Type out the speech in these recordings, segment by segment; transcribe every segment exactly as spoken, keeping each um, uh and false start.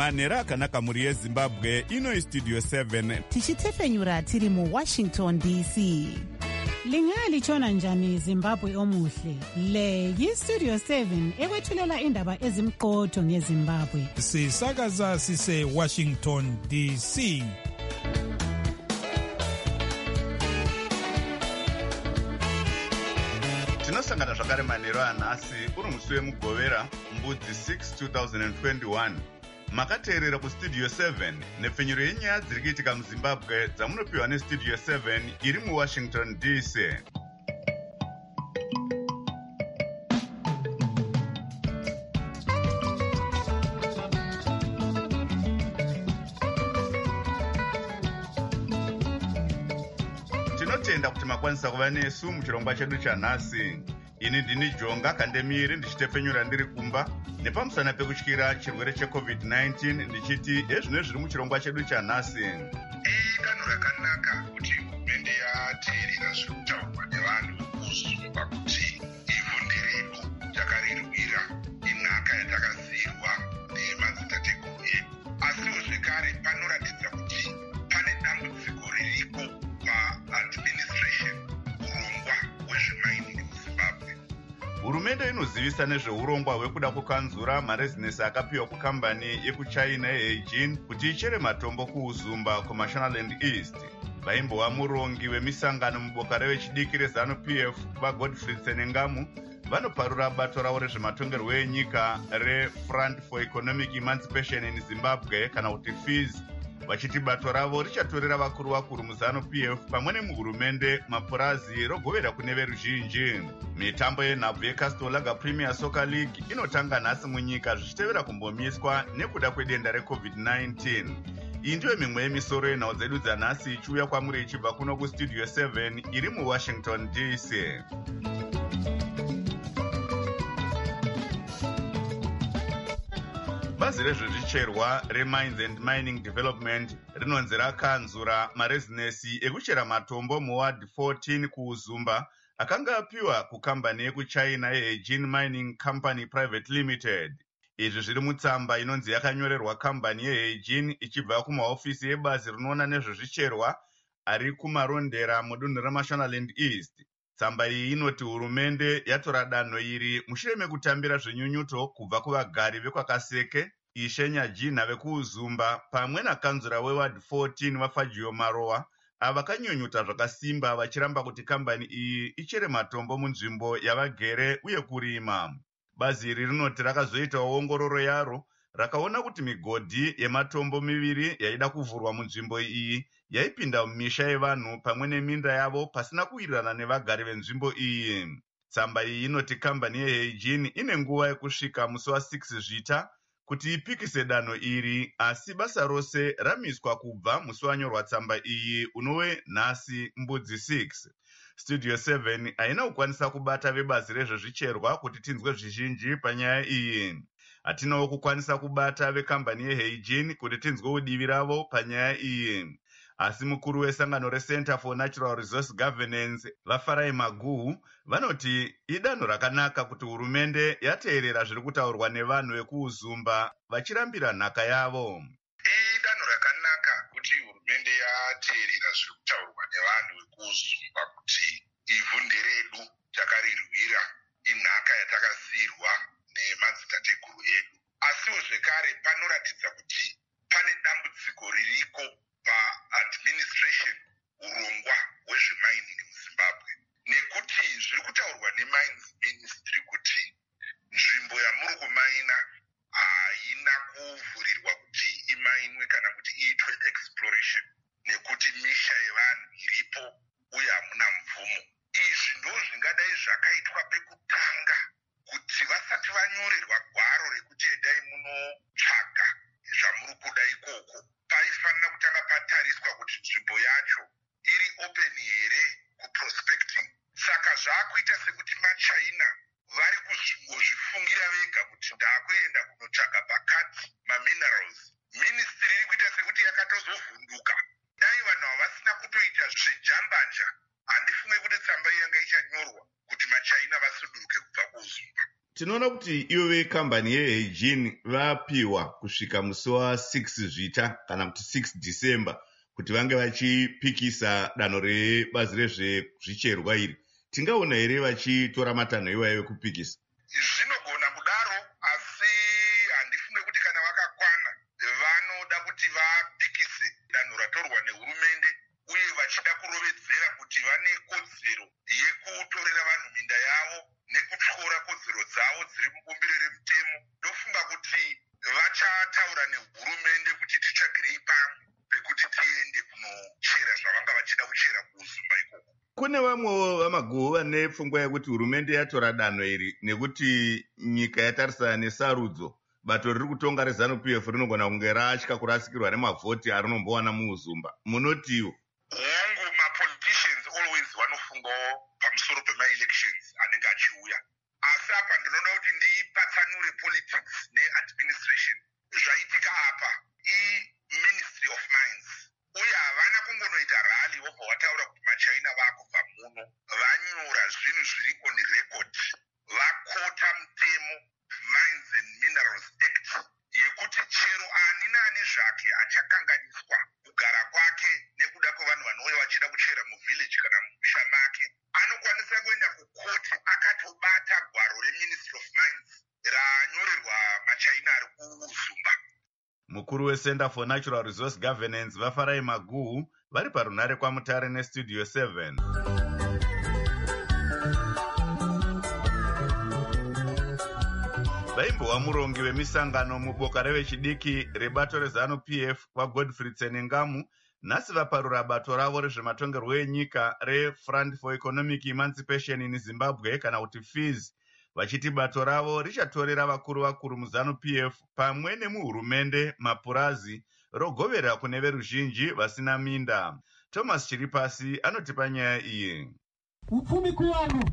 manhero akanaka mhuri yezimbabwe. Ino istudio seven tichitefenyura tiri muwashington D C. Lingalitshona njani Zimbabwe omuhle? Le yistudio seven ekwethulela indaba ezimqotho ngeZimbabwe. Sisakaza sise Washington D C. tinosangana zvakare manhero anhasi uri musi wemugovera mbudzi six two thousand twenty-one. Makateerera kustudio seven nepfenyuro yenyaya dziri kuitika muzimbabwe dzamunopiwa nestudio seven iri muwashington D C. tinotenda kuti makwanisa kuva nesu muchirongwa chedu chanhasi. Ini ndini Jonga Kandemiri ndichitefenyura ndiri kumba nepamusana pekutyira chirwere checovid nineteen ndichiti ezvino zviri muchirongwa chedu chanhasi. Idanho rakanaka kuti hurumende yateerera zviri kutaurwa nevanhu vekuzumba kuti ivhu nderedu takarirwira, inhaka yatakasiyirwa nemadzitateguru edu. Asiwo zvekare panoratidza kuti pane dambudziko ririko pa-administration, urongwa hwezvemainini muZimbabwe. Hurumende inozivisa nezveurongwa hwekuda kukanzura marezinesi akapiwa kukambani yekuchina yeHeijin kuti ichere matombo kuuzumba kuMashonaland East. Vaimbova murongi wemisangano muboka revechidiki reZanu-P F vaGodfrey Tsenengamu vanoparura bato ravo rezvematongerwo enyika reFront for Economic Emancipation in Zimbabwe kana kuti F E Z, vachiti bato ravo richatorera vakuru vakuru muZanu-P F pamwe nemuhurumende mapurazi rogovera kune veruzhinji. Mitambo yenhabvu yeCastor Lager Premier Soccer League inotanga nhasi munyika zvichitevera kumbomiswa nekuda kwedenda recovid nineteen. Iyi ndiyo mimwe yemisoro yenhau dzedu dzanhasi ichiuya kwamuri ichibva kuno kustudio seven iri muwashington D C. Bazi rezvezvicherwa reMines and Mining Development rinonzi rakanzura marezinesi ekuchera matombo muward fourteen kuuzumba akanga apiwa kukambani yekuchina yeHeijin Mining Company Private Limited. Izvi zviri mutsamba inonzi yakanyorerwa kambani yeHeijin ichibva kumahofisi ebazi rinoona nezvezvicherwa ari kumarondera mudunhu reMashonaland East. Tsamba iyi inoti hurumende yatora danho iri mushure mekutambira zvenyunyuto kubva kuvagari vekwakaseke, Ishenya Jina vekuuzumba pamwe nakanzura weward fourteen vaFagio Marowa ava kanyunyuta zvakasimba vachiramba kuti kambani iyi ichere matombo munzvimbo yavagere uye kurima. Bazi iri rinoti rakazoitawo ongororo yaro rakaona kuti migodhi yematombo miviri yaida kuvhurwa munzvimbo iyi yaipinda mumisha yevanhu pamwe neminda yavo pasina kuwirirana nevagari venzvimbo iyi. Tsamba iyi inoti kambani yeHeijin ine nguva yekusvika musi wa6 zvita kuti ipikise danho iri, asi basa rose ramiswa kubva musi wanyorwa tsamba iyi unove nhasi mbudzi six. Studio seven haina kukwanisa kubata vebazi rezvezvicherwa kuti tinzwe zvizhinji panyaya iyi. Hatinawo kukwanisa kubata vekambani yeHeijin kuti tinzwe udivi ravo panyaya iyi. Asi mukuru wesangano reCenter for Natural Resource Governance vaFarai Maguhu vanoti idanho rakanaka kuti hurumende yateerera zviri kutaurwa nevanhu vekuuzumba vachirambira nhaka yavo. Idanho rakanaka kuti hurumende yateerera zviri kutaurwa nevanhu vekuuzumba kuti ivhu nderedu takarirwira, inhaka yatakasiyirwa nemadzitateguru edu. Asiwo zvekare panoratidza kuti pane dambudziko ririko pa-administration, urongwa hwezvemainini muZimbabwe, nekuti zviri kutaurwa neMines Ministry kuti nzvimbo yamuri kumaina haina kuvhurirwa kuti imainwe kana kuti iitwe exploration, nekuti misha yevanhu iripo uye hamuna mvumo. Izvi ndo zvingadai zvakaitwa pekutanga kuti vasati vanyorerwa gwaro rekuti edai munotsvaga zvamuri kuda ikoko, paifanira kutanga tinoona kuti ivo vekambani yeHeijin vapiwa kusvika musi wa6 zvita kana kuti six December kuti vange vachipikisa danho rebazi rezvezvicherwa iri. Tingaona here vachitora matanho iwayo ekupikisa? Zvinogona kudaro, asi handifunge kuti kana vakakwana vanoda kuti vapikise danho ratorwa nehurumende, uye vachida kurovedzera kuti vane kodzero yekutorera vanhu minda yavo nekutyora kodzero dzavo dziri mubumbiro remutemo. Ndofunga kuti vachataura nehurumende kuti titsvagirei pamwe pekuti tiende kunochera zvavanga vachida kuchera kuuzumba ikoko. Kune vamwe vamaguhu vane pfungwa yekuti hurumende yatora danho iri nekuti nyika yatarisana nesarudzo, bato riri kutonga reZANU-P F rinogona kunge ratya kurasikirwa nemavhoti arinombowana muuzumba. Munotiwo? Hongu, mapoliticians always vanofungawo pamusoro pema-elections anenge achiuya. Asi apa ndinoda kuti ndipatsanure politics neadministration. Zvaitika apa i-Ministry of Mines. Uye havana kungonoita rally vobva vataura kuti maChina vaakubva muno. Vanyora zvinhu zviri on record. Vakota mutemo Mines and Minerals Act yekuti chero ani nani zvake achakanganiswa kugara kwake nekuda kwevanhu vanouya vachida kuchera muvhillage kana mumusha make, anokwanisa kuenda kukoti akatobata gwaro reMinistry of Mines ranyorerwa maChina ari kuuzumba. Mukuru weCenter for Natural Resource Governance Vafarai Maguhu vari parunare kwaMutare neStudio seven. Vaimbova murongi wemisangano muboka revechidiki rebato reZANU-P F kwaGodfrey Tsenengamu nhasi vaparura bato ravo rezvematongerwo enyika reFront for Economic Emancipation in Zimbabwe kana kuti F E Z, vachiti bato ravo richatorera vakuru vakuru muZANU-P F pamwe nemuhurumende mapurazi rogovera kune veruzhinji vasina minda. Thomas Chiripasi anotipa nyaya iyi. Upfumi kuvanhu,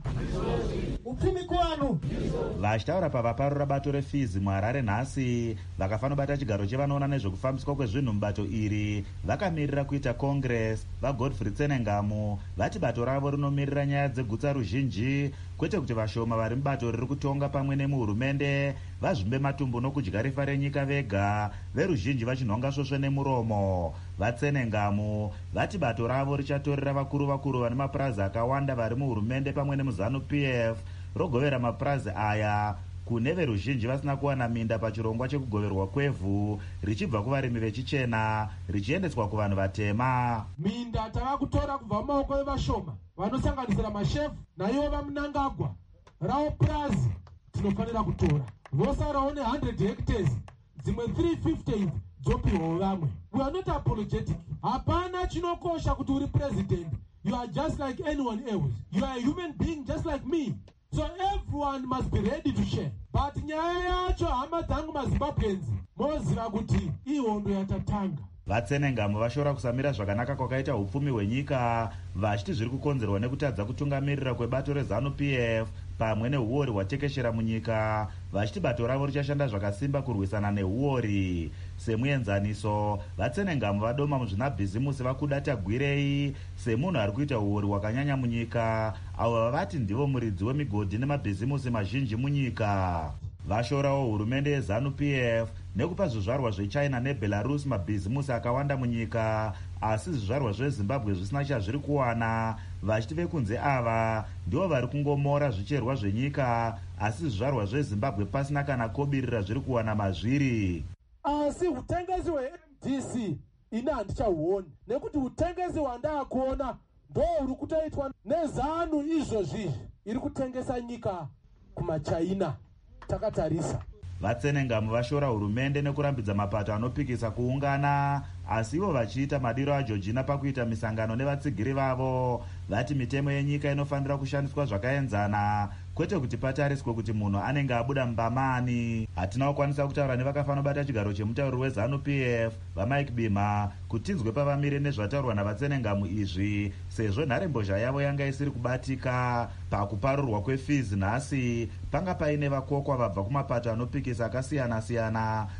upfumi kuvanhu. Vachitaura pavaparura bato reF E Z muHarare nhasi, vakafanobata chigaro chevanoona nezvekufambiswa kwezvinhu mubato iri vakamirira kuita Congress. VaGodfrey Tsenengamu vati bato ravo rinomirira nyaya dzegutsa ruzhinji, kwete kuti vashoma vari mubato riri kutonga pamwe nemuhurumende vazvimbe matumbu nokudya rifa renyika vega, veruzhinji vachinhonga svosve nemuromo. VaTsenengamu vati bato ravo richatorera vakuru vakuru vane mapurazi akawanda vari muhurumende pamwe nemuZANU-P F rogovera mapurazi aya kune veruzhinji vasina kuwana minda pachirongwa chekugoverwa kwevhu richibva kuvarimi vechichena richiendeswa kuvanhu vatema. Minda tavakutora kubva mumaoko evashoma vanosanganisira mashefu naivo vamunangagwa. Ravo purazi tinofanira kutora. Vosarawo ne one hundred hectares, dzimwe three fifty idzi dzopiwawo vamwe. We are not apologetic. Hapana chinokosha kuti uri president. You are just like anyone else. You are a human being just like me. So everyone must be ready to share. But nyaya yacho hama dzangu maZimbabweans moziva kuti ihondo yatatanga. VaTsenengamu vashora kusamira zvakanaka kwakaita upfumi hwenyika, vachiti zviri kukonzerwa nekutadza kutungamirira kwebato reZANU-P F pamwe neuori hwatekeshera munyika, vachiti bato ravo richashanda zvakasimba kurwisana neuori. Semuenzaniso, VaTsenengamu vadoma muzvinabhizimusi vakuda tagwirei semunhu ari kuita uori hwakanyanya munyika, avo vavati ndivo muridzi wemigodhi nemabhizimusi mazhinji munyika. Vashorawo hurumende yeZANU-P F nekupa zvizvarwa zveChina neBelarus mabhizimusi akawanda munyika, asi zvizvarwa zveZimbabwe zvisina chazviri kuwana, vachiti vekunze ava ndivo vari kungomora zvicherwa zvenyika, asi zvizvarwa zveZimbabwe pasina kana kobirira zviri kuwana mazviri. Asi hutengesi hwe-M D C ina handichahuoni, nekuti hutengesi hwandaakuona ndo huri kutoitwa neZANU izvozvizvi iri kutengesa nyika kumaChina. Takatarisa. VaTsenengamu vashora hurumende nekurambidza mapato anopikisa kuungana, asi ivo vachiita madiro aJorgina pakuita misangano nevatsigiri vavo. Vati mitemo yenyika inofanira kushandiswa zvakaenzana, kwete kuti patariswe kuti munhu anenge abuda mbamani. Hatina kukwanisa kutaura nevakafanobata chigaro chemutauri weZANU-P F vaMike Bima kuti tinzwe pavamire nezvataurwa navaTsenengamu izvi, sezvo nharembozha yavo yanga isiri kubatika. Pakuparurwa kweF E Z nhasi panga paine vakokwa vabva kumapato anopikisa akasiyana-siyana,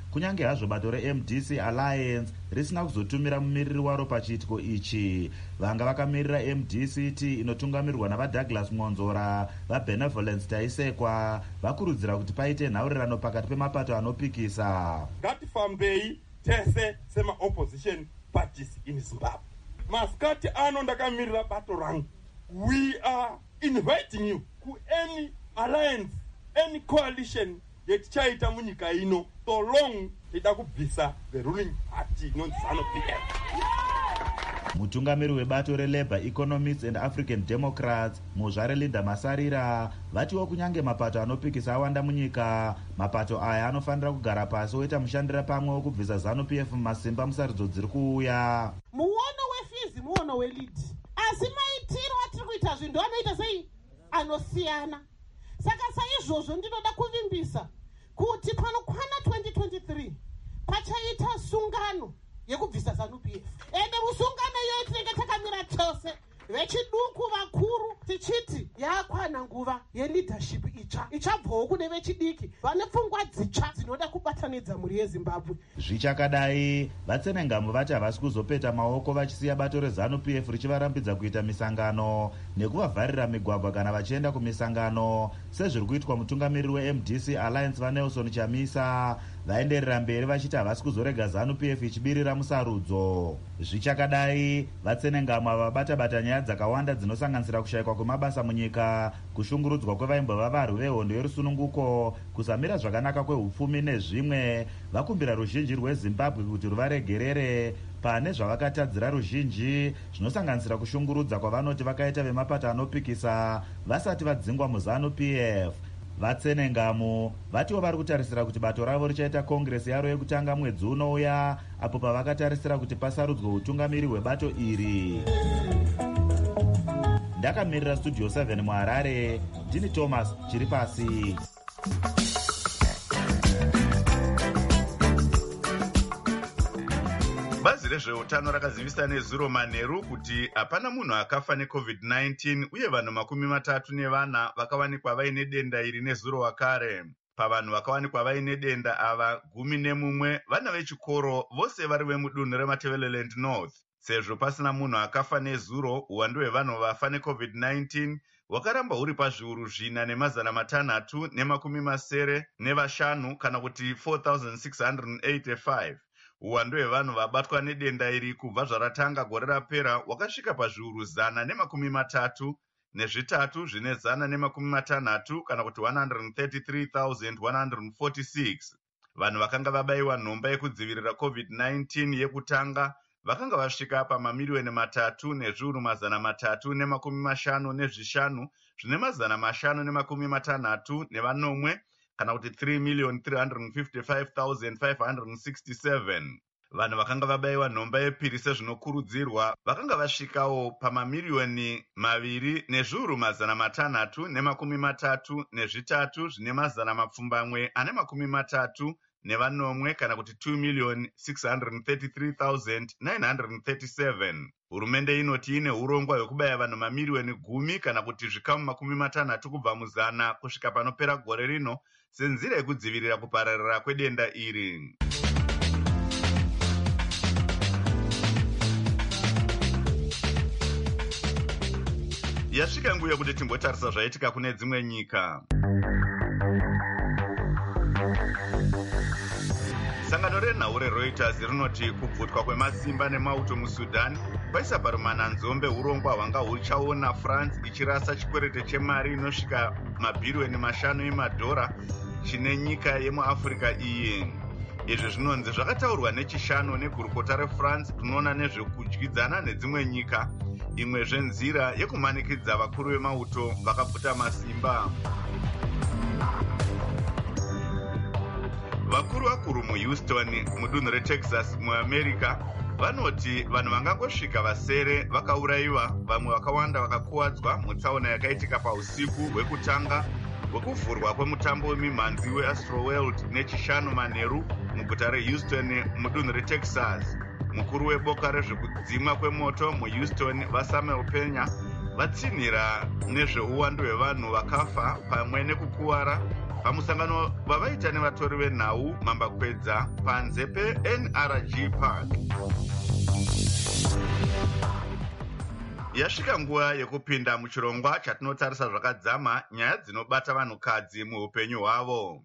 kunyange hazvo bato reM D C Alliance risina kuzotumira mumiriri waro pachiitiko ichi. Vanga vakamirira M D C T inotungamirirwa navaDouglas Monzora vaBenevolence Taisekwa vakurudzira kuti paite nhaurirano pakati pemapato anopikisa. Ngatifambei tese sema-opposition parties in Zimbabwe. Masikati ano ndakamirira bato rangu. We are inviting you to any alliance, any coalition yetichaita munyika ino so long ida kubvisa the ruling party inonzi ZANU-P F. Mutungamiri webato reLabour Economists and African Democrats Muzvare Linda Masarira vatiwo kunyange mapato anopikisa awanda munyika, mapato aya anofanira kugara pasi oita mushandira pamwe wokubvisa ZANU-P F mumasimba musaridzo dziri kuuya. Muono wefizi muono welidi, asi maitiro atiri kuita zvinhu anoita sei anosiyana. Saka saizvozvo ndinoda kuvimbisa kuti panokwana twenty twenty-three pachaita sungano yekubvisa ZANU-P F. Ende musungano iyoyo tinenge takamira chose vechiduku vakuru tichiti yakwana nguva yeleadership itsva ichabvawo kune vechidiki vane pfungwa dzitsva dzinoda kubatanidza mhuri yeZimbabwe. Zvichakadai vatsenengamu vati havasi kuzopeta maoko vachisiya bato reZANU-P F richivarambidza kuita misangano nekuvavharira migwagwa kana vachienda kumisangano sezviri kuitwa mutungamiriri weM D C Alliance vaNelson Chamisa. Vaenderera mberi vachiti havasi kuzorega ZANU-P F ichibirira musarudzo. Zvichakadai vatsenengamu ava vabata-bata nyaya dzakawanda dzinosanganisira kushayikwa kwemabasa munyika, kushungurudzwa kwevaimbova varwi vehondo yerusununguko, kusamira zvakanaka kwehupfumi nezvimwe. Vakumbira ruzhinji rweZimbabwe kuti ruvaregerere pane zvavakatadzira ruzhinji zvinosanganisira kushungurudza kwavanoti vakaita vemapato anopikisa vasati vadzingwa muZANU-P F. Vatsenengamu vatiwo vari kutarisira kuti bato ravo richaita kongresi yaro yekutanga mwedzi unouya, apo pavakatarisira kuti pasarudzwe utungamiri hwebato iri. Ndakamirira Studio seven muHarare, ndini Thomas Chiripasi. Bazi rezveutano rakazivisa nezuro manheru kuti hapana munhu akafa neCovid nineteen uye vanhu makumi matatu nevana vakawanikwa vaine denda iri nezuro wakare. Pavanhu vakawanikwa vaine denda ava gumi nemumwe vana vechikoro vose vari vemudunhu reMatabeleland North. Sezvo pasina munhu akafa nezuro, uwandu hwevanhu vafa neCovid nineteen hwakaramba huri pazviuru zvina nemazana matanhatu nemakumi masere nevashanu kana kuti four thousand six hundred eighty-five. Uwandu hwevanhu vabatwa nedenda iri kubva zvaratanga gore rapera hwakasvika pazviuru zana nemakumi matatu nezvitatu zvine zana nemakumi matanhatu kana kuti one hundred thirty-three thousand one hundred forty-six. Vanhu vakanga vabayiwa nhomba yekudzivirira COVID nineteen yekutanga vakanga vasvika pamamiliyoni matatu nezviuru mazana matatu nemakumi mashanu nezvishanu zvine mazana mashanu nemakumi matanhatu nevanomwe kana kuti three million three hundred fifty-five thousand five hundred sixty-seven. Vanhu vakanga vabayiwa nhomba yepiri sezvinokurudzirwa vakanga vasvikawo pamamiliyoni maviri nezviuru mazana matanhatu nemakumi matatu nezvitatu zvine mazana mapfumbamwe ane makumi matatu nevanomwe kana kuti two million six hundred thirty-three thousand nine hundred thirty-seven. Hurumende inoti ine urongwa hwekubaya vanhu mamiliyoni gumi kana kuti zvikamu makumi matanhatu kubva muzana kusvika panopera gore rino senzira yekudzivirira kupararira kwedenda iri. Yasvika nguva yekuti timbotarisa zvaitika kune dzimwe nyika. Sangano renhau reReuters rinoti kubvutwa kwemasimba nemauto muSudan kwaisa parumana nzombe urongwa hwanga huchaona France ichirasa chikwerete chemari inosvika mabhiriyoni mashanu emadhora chine nyika yemuAfrica iyi. Izvi zvinonzi zvakataurwa nechishanu negurukota reFrance rinoona nezvekudyidzana nedzimwe nyika, imwe zvenzira yekumanikidza vakuru vemauto vakabvuta masimba. Vakuru vakuru muHouston mudunhu reTexas muAmerica vanoti vanhu vangangosvika vasere vakaurayiwa, vamwe vakawanda vakakuwadzwa mutsaona yakaitika pausiku hwekutanga hwekuvhurwa kwemutambo wemimhanzi weAstroworld nechishanu manheru muguta reHouston mudunhu reTexas. Mukuru weboka rezvekudzimwa kwemoto muHouston vaSamuel Pena vatsinhira nezveuwandu hwevanhu vakafa pamwe nekukuwara pamusangano wavaita nevatori venhau mambakwedza panze pe-N R G Park. Yasvika nguva yekupinda muchirongwa chatinotarisa zvakadzama nyaya dzinobata vanhukadzi muupenyu hwavo.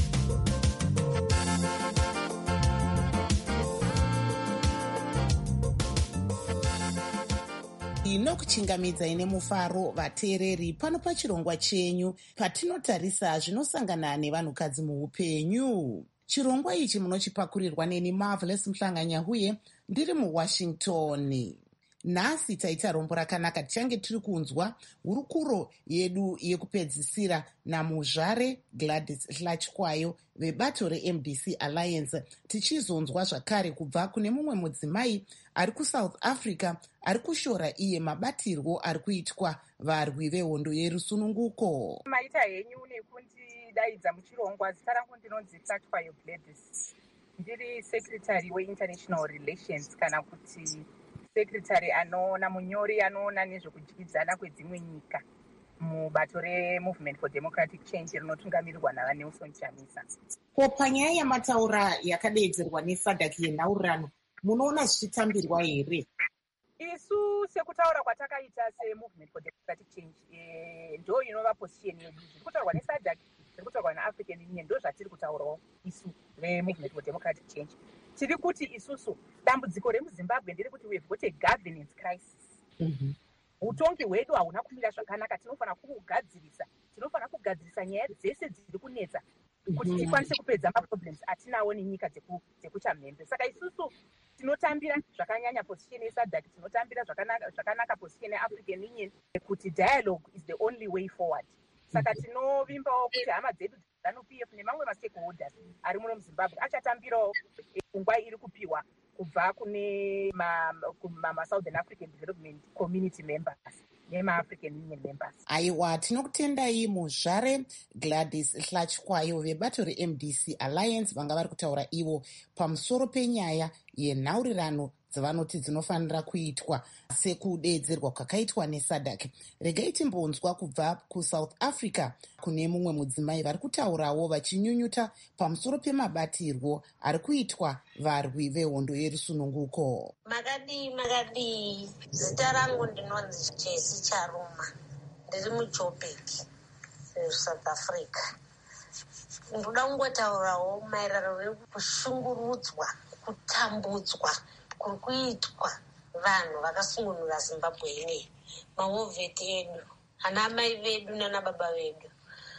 inokuchingamidzai nemufaro vateereri pano pachirongwa chenyu patinotarisa zvinosangana nevanhukadzi muupenyu. Chirongwa ichi munochipakurirwa neni Marvelous Mhlanganyahuye ndiri muWashington. Nhasi taita rombo rakanaka tichange tiri kunzwa hurukuro yedu yekupedzisira namuzvare Gladys Hlachikwayo vebato re-M D C Alliance, tichizonzwa zvakare kubva kune mumwe mudzimai ari kuSouth Africa ari kushora iye mabatirwo ari kuitwa varwi vehondo yerusununguko. Maita henyu nekundidaidza muchirongwa. Zita rangu ndinonzi Hlachikwayo Gladys, ndiri secretary we-international relations kana kuti secretary anoona munyori anoona nezvekudyidzana kwedzimwe nyika mubato reMovement for Democratic Change rinotungamirirwa naVanelson Chamisa. Ko panyaya yamataura yakadeedzerwa nesadhaki yenhaurirano munoona zvichitambirwa here? Isu sekutaura kwatakaita seMovement for Democratic Change e, ndo inova position yedu. Zviri kutaurwa nesadhaki, zviri kutaurwa naAfrican Union, ndo zvatiri kutaurawo isu veMovement for Democratic Change. Tiri kuti isusu dambudziko remuZimbabwe ndiri kuti we've got a governance crisis. Mm-hmm. Utongi hwedu hauna kumira zvakanaka. Tinofana kugadzirisa tinofana kugadzirisa nyaya dzese dziri kunetsa kuti mm-hmm. tikwanise kupedza maproblems atinawo nenyika dzekuchamhembe. Saka isusu tinotambira zvakanyanya position yesadhaki, tinotambira zvakanaka zvakanaka position yeAfrican Union kuti dialogue is the only way forward. Saka tinovimbawo kuti hama dzedu ZANU-P F nemamwe mastakeholders ari muno muZimbabwe achatambirawo pfungwa iri kupiwa kubva kune ma-Southern African Development Community members nema-African Union members. Aiwa, tinokutendai muzvare Gladys Hlachikwayo vebato re-M D C Alliance vanga vari kutaura ivo pamusoro penyaya yenhaurirano dzavanoti dzinofanira kuitwa sekudeedzerwa kwakaitwa nesadhaki. Regai timbonzwa kubva kuSouth Africa kune mumwe mudzimai vari kutaurawo vachinyunyuta pamusoro pemabatirwo ari kuitwa varwi vehondo yerusununguko. Makadii makadii, zita rangu ndinonzi Jesi Charuma, ndiri muJoburg, South Africa. Ndoda kungotaurawo maererano nekushungurudzwa, kutambudzwa kuri kuitwa vanhu vakasungunura Zimbabwe ineyi, mahovheti edu, ana mai vedu nana baba vedu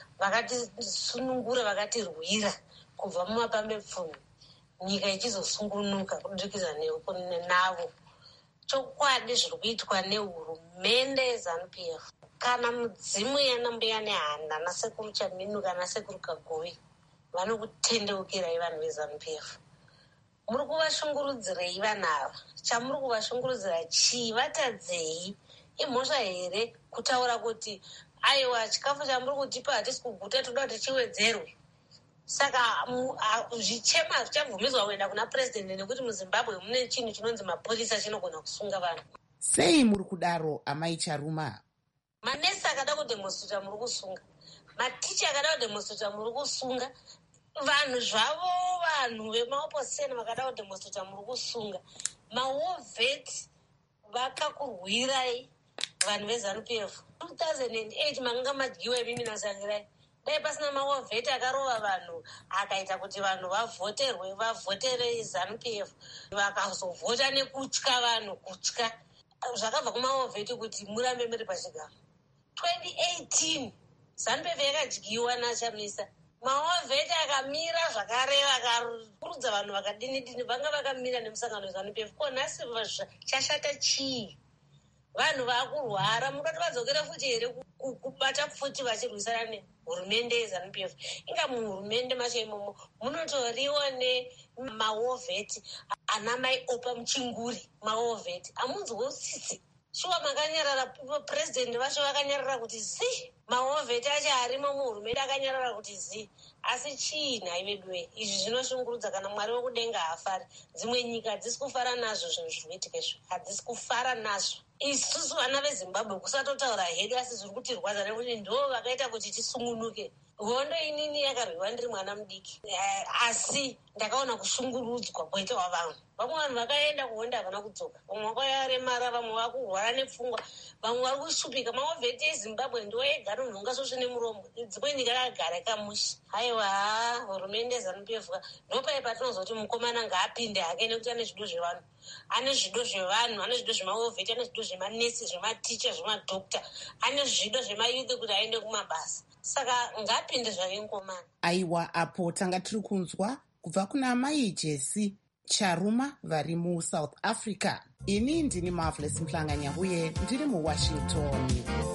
vakatisunungura, vakatirwira kubva mumapambepfumi, nyika ichizosungunuka kudikidza navo. Chokwadi zviri kuitwa nehurumende yeZANU-P F. Kana mudzimu yanambuya nehanda, ana sekuru Chaminu kana sekuru Kagovi vanokutendeukirai vanhu veZANU-P F. Muri kuvashungurudzirei vanhu ava? Chamuri kuvashungurudzira chii? Vatadzei? Imhosva here kutaura kuti aiwa chikafu chamuri kutipa hatisi kuguta, toda kuti chiwedzerwe? Saka zvichema zvichabvumidzwa kuenda kuna president nekuti muZimbabwe mune chinhu chinonzi mapurisa chinogona kusunga vanhu. Sei muri kudaro amai Charuma? Manesi akada kudhemosita muri kusunga, maticha akada kudhemosita muri kusunga, vanhu zvavo vanhu vemaopposition vakada kudhemosita muri kusunga, mahovheti vakakurwirai vanhu veZANU-P F. two thousand eight makanga madyiwa imimi nasangirai. Dai pasina mahovheti akarova vanhu akaita kuti vanhu vavhoterwe vavhotere ZANU-P F, vakazovhota nekutya vanhu, kutya zvakabva kumahovheti kuti murambe muri pachigaro. twenty eighteen ZANU-P F yakadyiwa naChamisa, mahovheti akamira zvakare vakakurudza vanhu vakadini dini, vanga vakamira nemusangano weZANU-P F. Ko nhasi chashata chii? Vanhu vakurwara, mungati vadzokera futi here kubata futi vachirwisana nehurumende yeZANU-P F? Inga muhurumende macho imomo munotoriwo nemahovheti ana mai opa muchinguri, mahovheti amunzwe utsitsi. Shuwa makanyarara, president vacho vakanyarara kuti zi, mahovheti acho arimo muhurumende akanyarara kuti zi. Asi chii nhai veduwe? Izvi zvinoshungurudza. Kana Mwari wekudenga haafari, dzimwe nyika hadzisi kufara nazvo zvinhu zviri kuitika izvo, hadzisi kufara nazvo. Isusu vana veZimbabwe kusatotaura hedu, asi zviri kutirwadza nekuti ndo vakaita kuti tisungunuke. hondo inini yakarwiwa ndiri mwana mudiki, asi ndakaona kushungurudzwa kwoitawa vamwe. Vamwe vanhu vakaenda kuhondo havana kudzoka, vamwe vakaremara, vamwe vakurwara nepfungwa, vamwe vari kushupika. Mavheti ezimbabwe ndo ega anonhonga svosve nemuromo, dzimwe nyika akagara kamushi. Haiwa, hurumende zanup f ndopai patinozoti mukomana ngaapinde hake, nekuti ane zvido zvevanhu, ane zvido zvevanhu, ane zvido zvemavheti, ane zvido zvemanesi, zvematicha, zvemadhokta, ane zvido zvemayuthi kuti aende kumabasa. Saka ngapinde zvake mukomana. Aiwa, apo tanga tiri kunzwa kubva kuna Mai Jesi Charuma vari muSouth Africa. Ini ndini Marvelous Mhlanganya uye ndiri muWashington.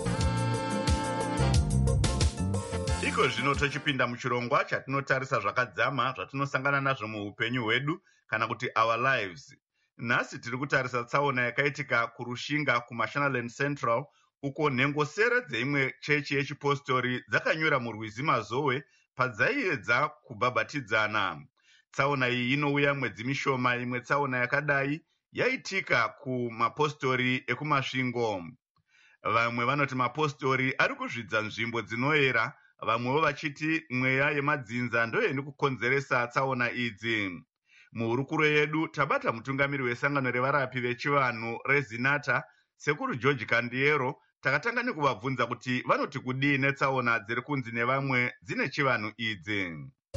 Iko zvino tochipinda muchirongwa chatinotarisa zvakadzama zvatinosangana nazvo muupenyu hwedu kana kuti our lives. Nhasi tiri kutarisa tsaona yakaitika kurushinga kuMashonaland Central, uko nhengosere dzeimwe chechi yechipostori dzakanyura murwizi Mazowe padzaiedza kubhabhatidzana. Tsaona iyi inouya mwedzi mishoma. Imwe tsaona yakadai yaitika kumapostori ekumasvingo. Vamwe vanoti mapostori ari kuzvidza nzvimbo dzinoyera, vamwewo vachiti mweya yemadzinza ndoyendi kukonzeresa tsaona idzi. Muhurukuro yedu tabata mutungamiri wesangano revarapi vechivanhu reZinata, Sekuru George Kandiero. Takatanga nekuvabvunza kuti vanoti kudii netsaona dziri kunzi nevamwe dzine chivanhu idzi.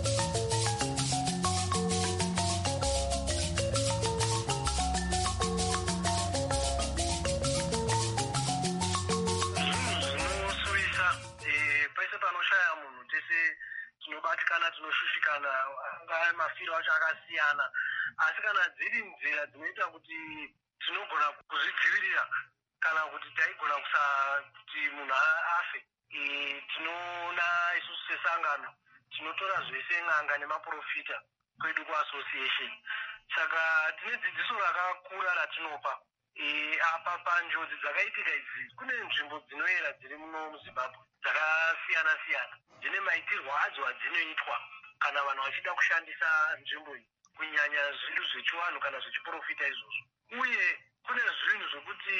tinobatikana tinoshushikana anga mafiro acho akasiyana, asi kana dziri nzira dzinoita kuti tinogona kuzvidzivirira kana kuti taigona kusa kuti munhu afe, tinoona isusu sesangano tinotora zvese n'anga nemaprofita kwedu kuassociation. Saka tine dzidziso rakakura ratinopa apa panjodzi dzakaitika idzi. Kune nzvimbo dzinoyera dziri muno muZimbabwe dzakasiyana siyana, dzine maitirwo adzo adzinoitwa kana vanhu vachida kushandisa nzvimbo iyi, kunyanya zvinhu zvechivanhu kana zvechiprofita izvozvo. Uye kune zvinhu zvokuti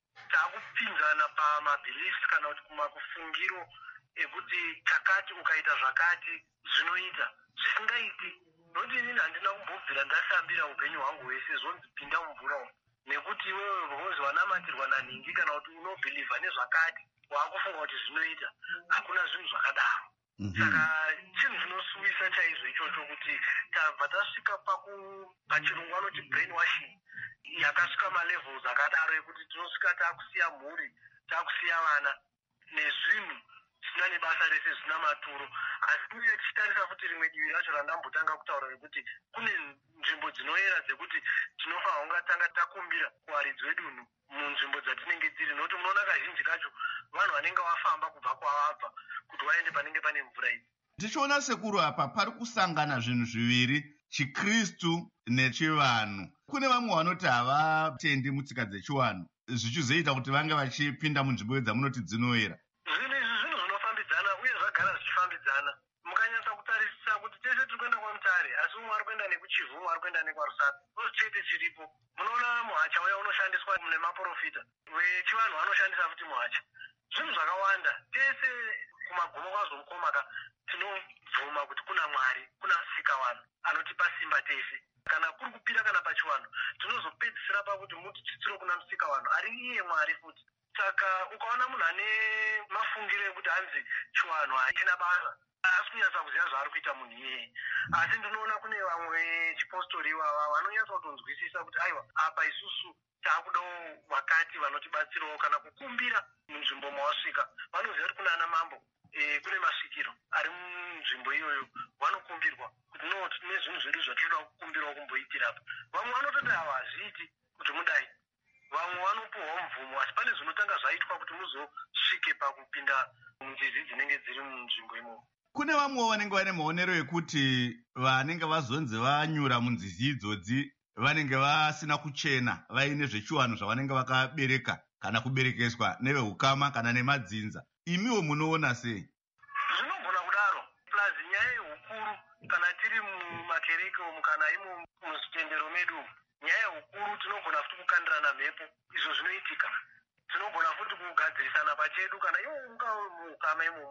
takupinzana pamabheliefs kana kuti kumakufungiro ekuti chakati ukaita zvakati zvinoita zvisingaiti. Noti inini handina kumbobvira ndasambira upenyu hwangu hwese zvonzi pinda mumvura umu, nekuti iwewe rozi wanamatirwa nanhingi kana kuti unobhilivha nezvakati waakufunga kuti zvinoita. Hakuna zvinhu zvakadaro. Saka chinhu chinosuwisa chaizvo ichocho kuti tabva tasvika pachirungu vanoti brain washing yakasvika malevels akadaro ekuti tinosvika takusiya mhuri, takusiya vana nezvinhu zvisina nebasa rese, zvisina maturo. Asi uye tichitarisa futi rimwe divi racho randambotanga kutaura rekuti kune nzvimbo dzinoyera dzekuti tinofanira kunga tanga takumbira kuwaridzi wedunhu munzvimbo dzatinenge tiri, nokuti munoona kazhinji kacho vanhu vanenge vafamba kubva kwavabva kuti vaende panenge pane mvura idzi. Tichiona sekuru apa pari kusangana zvinhu zviviri, chiKristu nechivanhu. Kune vamwe vanoti havatendi mutsika dzechivanhu, zvichizoita kuti vange vachipinda munzvimbo dzamunoti dzinoyera. Zvinhu izvi zvinhu zvinofambidzana uye zvagara zvichifambidzana. Mukanyatsa kutarisisa kuti tese tiri kuenda kwaMutare, asi umwe ari kuenda nekuChivu, umwe ari kuenda nekwaRusape, chete chiripo. Munoona muhacha uya unoshandiswa nemaprofita, wechivanhu vanoshandisa futi muhacha. Zvinhu zvakawanda. Tese kumagomo kwazo mukomaka tinobvuma kuti kuna Mwari, kuna Musikavanhu anotipa simba tese. Kana kuri kupira kana pachivanhu tinozopedzisira pakuti mutichitsiro kuna Musikavanhu ari iye Mwari futi. Saka ukaona munhu ane mafungiro ekuti hanzi chivanhu hachina basa, asi kunyatsa kuziva zvaari kuita munhu iyeye. Asi ndinoona kune vamwe chipostori ivava vanonyatsa kutonzwisisa kuti aiwa, apa isusu taakudawo vakati vanotibatsirawo kana kukumbira munzvimbo mawasvika. Vanoziva kuti kuna ana mambo e, kune masvikiro ari munzvimbo iyoyo, vanokumbirwa kuti no tine zvinhu zvedu zvatinoda kukumbirawo kumboitira apa. Vamwe vanototi ava hazviiti kuti mudai, vamwe vanopuhwa mvumo, asi pane zvinotanga zvaitwa kuti muzosvike pakupinda munzizi dzinenge dziri munzvimbo imomo. Kune vamwewo vanenge vane maonero ekuti vanenge vazonzi vanyura munzizi idzodzi vanenge vasina kuchena, vaine zvechivanhu zvavanenge vakabereka kana kuberekeswa nevehukama kana nemadzinza. Imiwo munoona sei? Zvinogona kudaro, plus nyaya yehukuru kana tiri mumakereke umu kana imo muzvitendero medu, nyaya hukuru tinogona futi kukandirana mhepo, izvo zvinoitika. Tinogona futi kugadzirisana pachedu kana iwo unga muhukama imomo,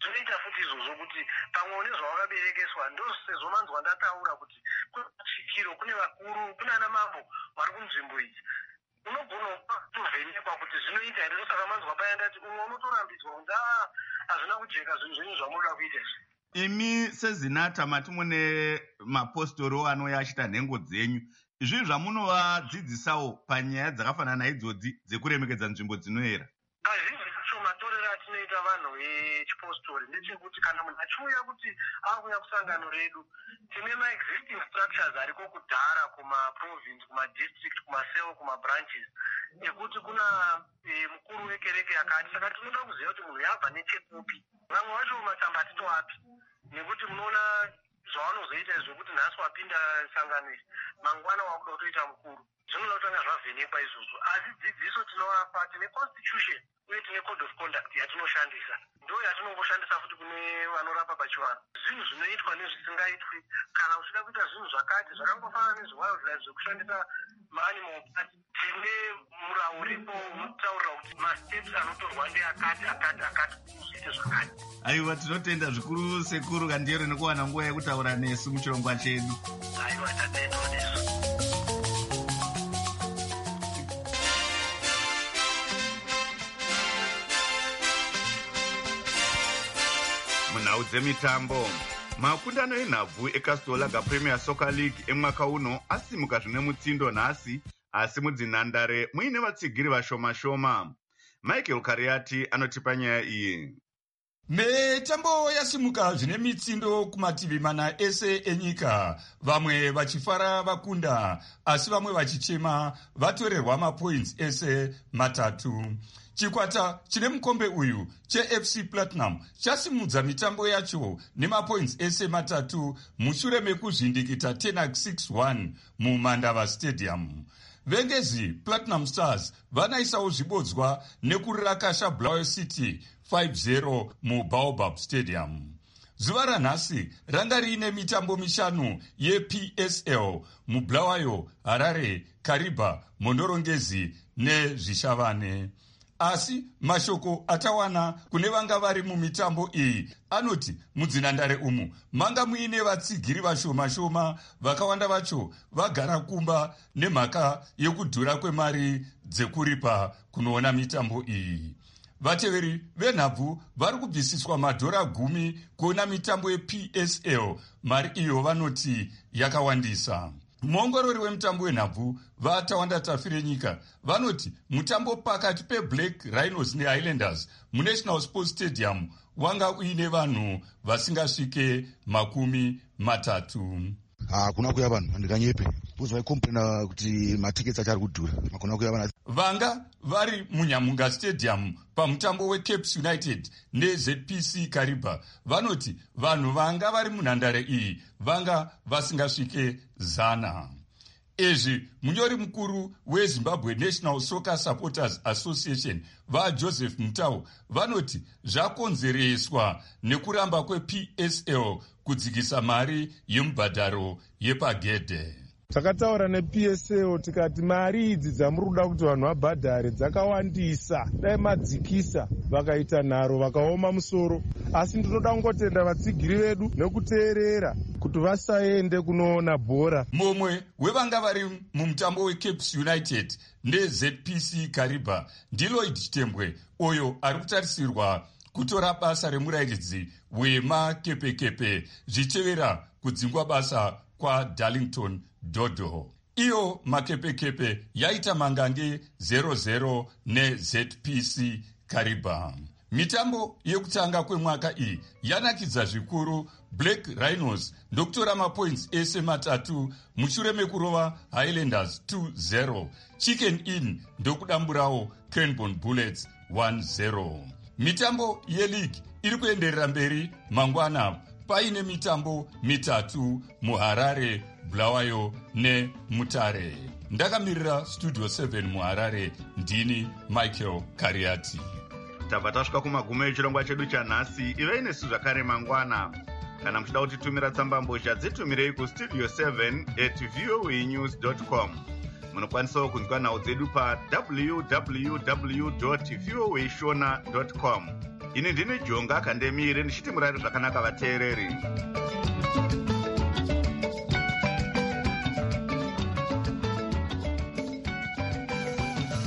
zvinoita futi izvozvo kuti pamwe nezvawakaberekeswa ndosezvomanzwa ndataura kuti kuchikiro kune vakuru kuna ana mambo vari kunzvimbo idzi unogona kutovhenekwa kuti zvinoita here. Saka manzwa paya ndati umwe unotorambidzwa kunzi a hazvina kujeka zvinhu zvenyu zvamunoda kuita izvi. Imi sezinata mati mune mapostori anouya achita nhengo dzenyu, izvi zvamunovadzidzisawo panyaya dzakafanana idzodzi dzekuremekedza nzvimbo dzinoera? Kazhinji kacho matorero atinoita vanhu vechipostori ndechekuti kana munhu achiuya kuti akuuya kusangano redu, tine maexisting structures ariko kudhara kumaprovince, kumadistrict, kumasel, kumabranches ekuti kuna e, mukuru wekereke yakati. Saka tinoda kuziva kuti munhu yabva nechekupi. Vamwe vacho matsamba atitowapi nekuti munoona zvavanozoita zvokuti nhasi wapinda sangano iri mangwana wakuda kutoita mukuru. Zvinoda kutanga zvavhenekwa izvozvo. Asi dzidziso tinovapa, tine constitution uye tine code of conduct yatinoshandisa, ndo yatinongoshandisa futi kune vanorapa pachivanhu. Zvinhu zvinoitwa nezvisingaitwi, kana uchida kuita zvinhu zvakati zvakangofanana nezvewildlife zvekushandisa maanimal parts, tine murau uripo unotaurira kuti masteps anotorwa ndeakati akati akati kuziite zvakati. Aiwa, tinotenda zvikuru sekuru Kandiyero nekuwana nguva yekutaura nesu muchirongwa chedu. Aiwa, tatendwa nesu. Munhau dzemitambo, makundano enhabvu eCastor Lager Premier Soccer League emwaka uno asimuka zvine mutsindo nhasi, asi mudzinhandare muine vatsigiri vashoma-shoma. Michael Kariati anotipa nyaya iyi. Mitambo yasimuka zvine mitsindo kumativi mana ese enyika, vamwe vachifara vakunda, asi vamwe vachichema vatorerwa mapoints ese matatu. Chikwata chine mukombe uyu cheF C Platinum chasimudza mitambo yacho nemapoints ese matatu mushure mekuzvindikita Tenax six one muMandava Stadium. Vengezi Platinum Stars vanaisawo zvibodzwa nekurakasha Bulawayo City five zero muBaobab Stadium. Zuva ranhasi ranga riine mitambo mishanu yeP S L muBulawayo, Harare, Kariba, Mondorongezi neZvishavane. Asi mashoko atawana kune vanga vari mumitambo iyi anoti mudzinhandare umu manga muine vatsigiri vashoma-shoma, vakawanda vacho vagara kumba nemhaka yekudhura kwemari dzekuripa kunoona mitambo iyi. Vateveri venhabvu vari kubvisiswa madhora gumi kuona mitambo yeP S L, mari iyo vanoti yakawandisa. Muongorori wemutambo wenhabvu vatawanda Tafire Nyika vanoti mutambo pakati peBlack Rhinos neHighlanders muNational Sports Stadium wanga uine vanhu vasingasvike makumi matatu. Hakuna kuya vanhu handikanyepe bcause vaikomplaina kuti matiketi achari kudhura. Hakuna kuya vanhu vanga vari muNyamunga Stadium pamutambo weCapes United neZ P C Kariba vanoti vanhu vanga vari munhandare iyi vanga vasingasvike zana. Izvi munyori mukuru weZimbabwe National Soccer Supporters Association vaJoseph Mutau vanoti zvakonzereswa nekuramba kweP S L kudzikisa mari yemubhadharo yepagedhe. Takataura neP S L tikati mari idzi dzamuri kuda kuti vanhu vabhadhare dzakawandisa, dai madzikisa vakaita nharo vakaoma musoro. Asi ndinoda kungotenda vatsigiri vedu nekuteerera kuti vasaende kunoona bhora. Mumwe wevanga vari mumutambo weCapes United neZ P C Kariba ndiLloyd Chitembwe, uyo ari kutarisirwa kutora basa remurairidzi wemakepekepe zvichitevera kudzingwa basa kwa Darlington Dodo. Iyo makepekepe yaita mangange zero zero neZ P C Kariba. Mitambo yekutanga kwemwaka iyi yanakidza zvikuru. Black Rhinos ndokutora mapoints ese matatu mushure mekurova Highlanders two zero. Chicken Inn ndokudamburawo Cranbourne Bullets one zero. Mitambo yeleague iri kuenderera mberi mangwana paine mitambo mitatu muHarare, Bulawayo neMutare. Ndakamirira Studio seven muHarare, ndini Michael Kariati. Tabva tasvika kumagumo echirongwa chedu chanhasi. Ivei nesu zvakare mangwana. Kana muchida kutitumira tsamba mbozha dzitumirei kustudio seven at voanews dot com. Munokwanisawo kunzwa nhau dzedu pa w w w dot voashona dot com. ini ndini jonga kandemire ndichiti murari zvakanaka vateereri.